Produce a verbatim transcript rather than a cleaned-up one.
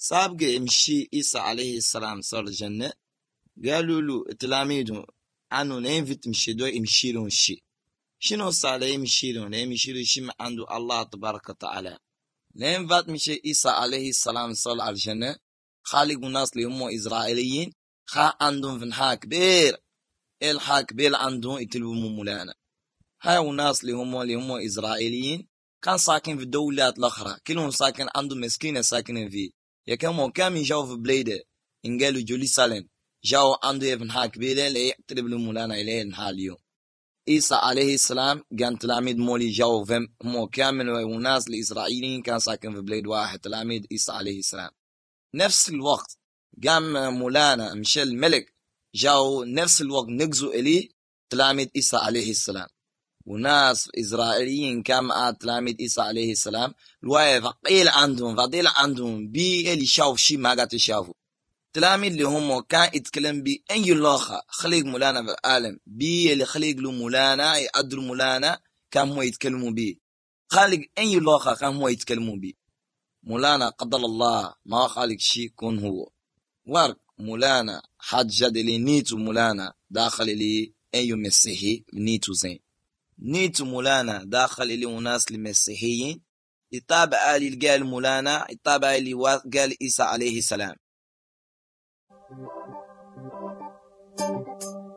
سابق يمشي عيسى عليه السلام صار الجنة، قالوا له تلاميذه عنه نين في تمشي دو يمشي لهم شيء. شنو صار يمشي لهم؟ يمشي لهم شيء عنده الله تبارك وتعالى. نين فات مشي عيسى عليه السلام صار على الجنة، خالق الناس اللي هم إسرائيليين خا عندهم في الحاك كبير، الحاك كبير عندهم يتلبوا مولانا. هاي الناس اللي هم اللي هم إسرائيليين كان ساكن في الدولات الأخرى، كلهم ساكن عندهم مسكينة ساكنين فيه. يكمل كام يجوا في بليده إن قالوا جولي سالم جاوا عنده في الحاك كبير اللي يقترب مولانا إليه الحال اليوم. عيسى عليه السلام كان تلاميذ مولي جاوا فهم هم كامل، والناس الإسرائيليين كان ساكن في بلاد واحد تلاميذ عيسى عليه السلام. نفس الوقت قام مولانا مشى الملك جاوا نفس الوقت نقزوا إليه تلاميذ عيسى عليه السلام، وناس إسرائيليين كان تلاميذ عيسى عليه السلام الواقع فقيل عندهم فضيل عندهم بي اللي شاف شيء ما قد شافوا. تلاميذ اللي هم كان يتكلم بي أي لغة خليق مولانا في العالم، بي اللي خليق له مولانا يقدر مولانا كان هو يتكلموا بي، خالق أي لغة كان هو يتكلموا بي. مولانا قدر الله ما خالق شيء كون هو ورق مولانا حد جد اللي نيتو مولانا داخل اللي أي مسيحي نيتو زين، نيتو مولانا داخل اللي وناس المسيحيين يتابع اللي قال مولانا يتابع اللي قال عيسى عليه السلام.